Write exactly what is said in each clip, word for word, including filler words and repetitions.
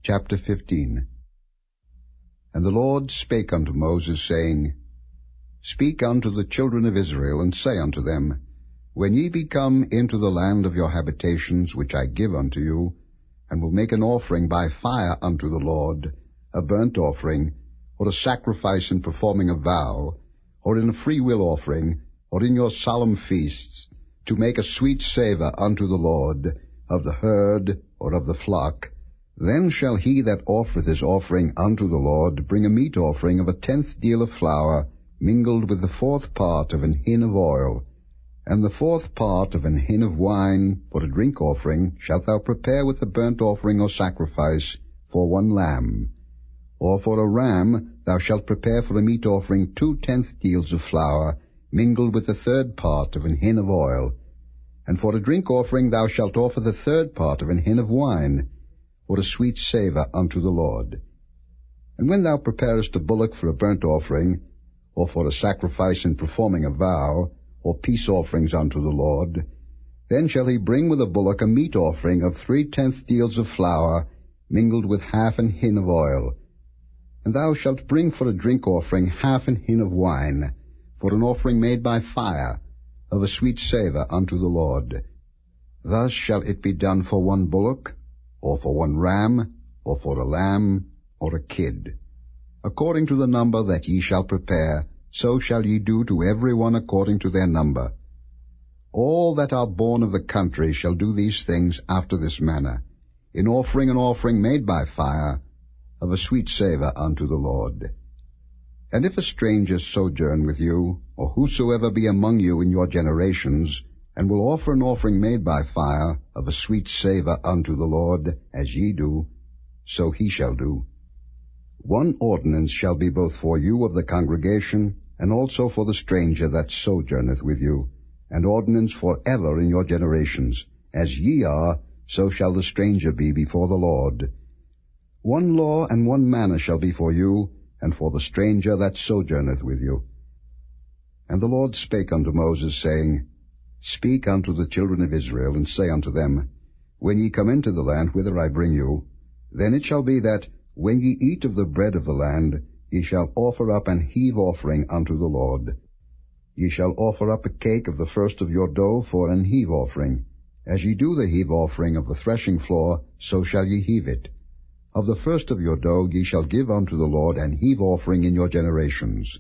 Chapter fifteen. And the Lord spake unto Moses, saying, Speak unto the children of Israel, and say unto them, When ye be come into the land of your habitations, which I give unto you, and will make an offering by fire unto the Lord, a burnt offering, or a sacrifice in performing a vow, or in a freewill offering, or in your solemn feasts, to make a sweet savour unto the Lord, of the herd or of the flock, then shall he that offereth his offering unto the Lord bring a meat offering of a tenth deal of flour, mingled with the fourth part of an hin of oil, and the fourth part of an hin of wine. For a drink offering shalt thou prepare with the burnt offering or sacrifice for one lamb. Or for a ram thou shalt prepare for a meat offering two tenth deals of flour, mingled with the third part of an hin of oil. And for a drink offering thou shalt offer the third part of an hin of wine, for a sweet savour unto the Lord. And when thou preparest a bullock for a burnt offering, or for a sacrifice in performing a vow, or peace offerings unto the Lord, then shall he bring with a bullock a meat offering of three tenth deals of flour, mingled with half an hin of oil. And thou shalt bring for a drink offering half an hin of wine, for an offering made by fire, of a sweet savour unto the Lord. Thus shall it be done for one bullock, or for one ram, or for a lamb, or a kid. According to the number that ye shall prepare, so shall ye do to every one according to their number. All that are born of the country shall do these things after this manner, in offering an offering made by fire, of a sweet savour unto the Lord. And if a stranger sojourn with you, or whosoever be among you in your generations, and will offer an offering made by fire, of a sweet savour unto the Lord, as ye do, so he shall do. One ordinance shall be both for you of the congregation, and also for the stranger that sojourneth with you, an ordinance for ever in your generations. As ye are, so shall the stranger be before the Lord. One law and one manner shall be for you, and for the stranger that sojourneth with you. And the Lord spake unto Moses, saying, Speak unto the children of Israel, and say unto them, When ye come into the land whither I bring you, then it shall be that, when ye eat of the bread of the land, ye shall offer up an heave offering unto the Lord. Ye shall offer up a cake of the first of your dough for an heave offering. As ye do the heave offering of the threshing floor, so shall ye heave it. Of the first of your dough ye shall give unto the Lord an heave offering in your generations.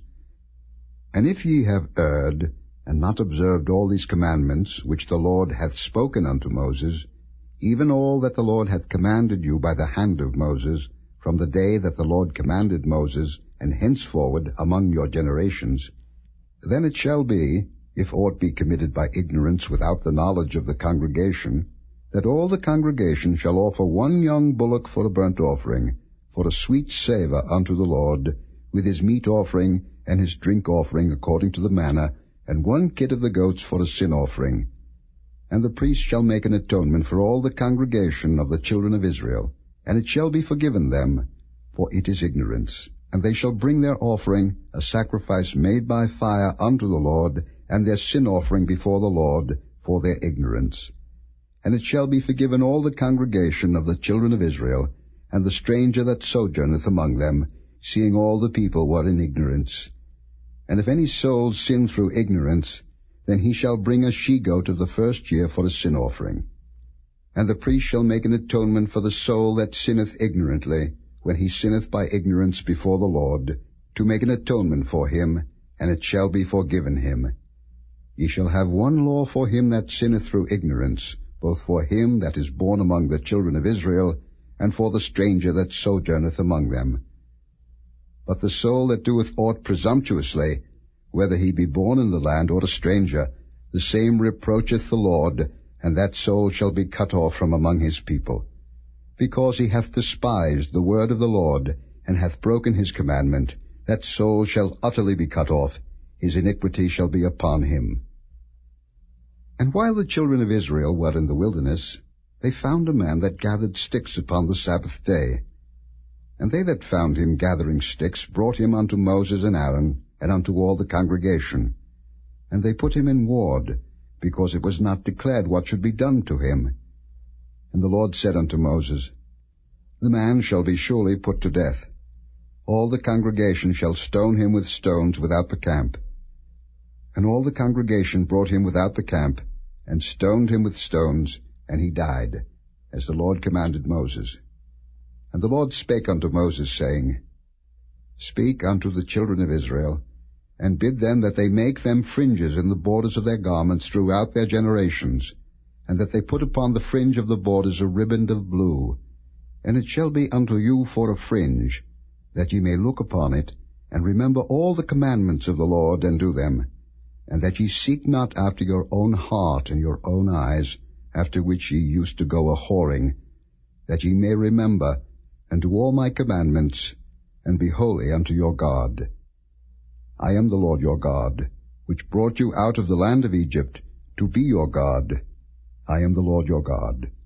And if ye have erred, and not observed all these commandments which the Lord hath spoken unto Moses, even all that the Lord hath commanded you by the hand of Moses, from the day that the Lord commanded Moses, and henceforward among your generations, then it shall be, if aught be committed by ignorance without the knowledge of the congregation, that all the congregation shall offer one young bullock for a burnt offering, for a sweet savour unto the Lord, with his meat offering and his drink offering according to the manner, and one kid of the goats for a sin offering. And the priest shall make an atonement for all the congregation of the children of Israel, and it shall be forgiven them, for it is ignorance. And they shall bring their offering, a sacrifice made by fire unto the Lord, and their sin offering before the Lord, for their ignorance. And it shall be forgiven all the congregation of the children of Israel, and the stranger that sojourneth among them, seeing all the people were in ignorance. And if any soul sin through ignorance, then he shall bring a she-goat of the first year for a sin offering. And the priest shall make an atonement for the soul that sinneth ignorantly, when he sinneth by ignorance before the Lord, to make an atonement for him, and it shall be forgiven him. Ye shall have one law for him that sinneth through ignorance, both for him that is born among the children of Israel, and for the stranger that sojourneth among them. But the soul that doeth aught presumptuously, whether he be born in the land or a stranger, the same reproacheth the Lord, and that soul shall be cut off from among his people. Because he hath despised the word of the Lord, and hath broken his commandment, that soul shall utterly be cut off, his iniquity shall be upon him. And while the children of Israel were in the wilderness, they found a man that gathered sticks upon the Sabbath day. And they that found him gathering sticks brought him unto Moses and Aaron, and unto all the congregation. And they put him in ward, because it was not declared what should be done to him. And the Lord said unto Moses, the man shall be surely put to death. All the congregation shall stone him with stones without the camp. And all the congregation brought him without the camp, and stoned him with stones, and he died, as the Lord commanded Moses. And the Lord spake unto Moses, saying, Speak unto the children of Israel, and bid them that they make them fringes in the borders of their garments throughout their generations, and that they put upon the fringe of the borders a riband of blue. And it shall be unto you for a fringe, that ye may look upon it, and remember all the commandments of the Lord, and do them, and that ye seek not after your own heart and your own eyes, after which ye used to go a-whoring, that ye may remember, and do all my commandments, and be holy unto your God. I am the Lord your God, which brought you out of the land of Egypt, to be your God. I am the Lord your God.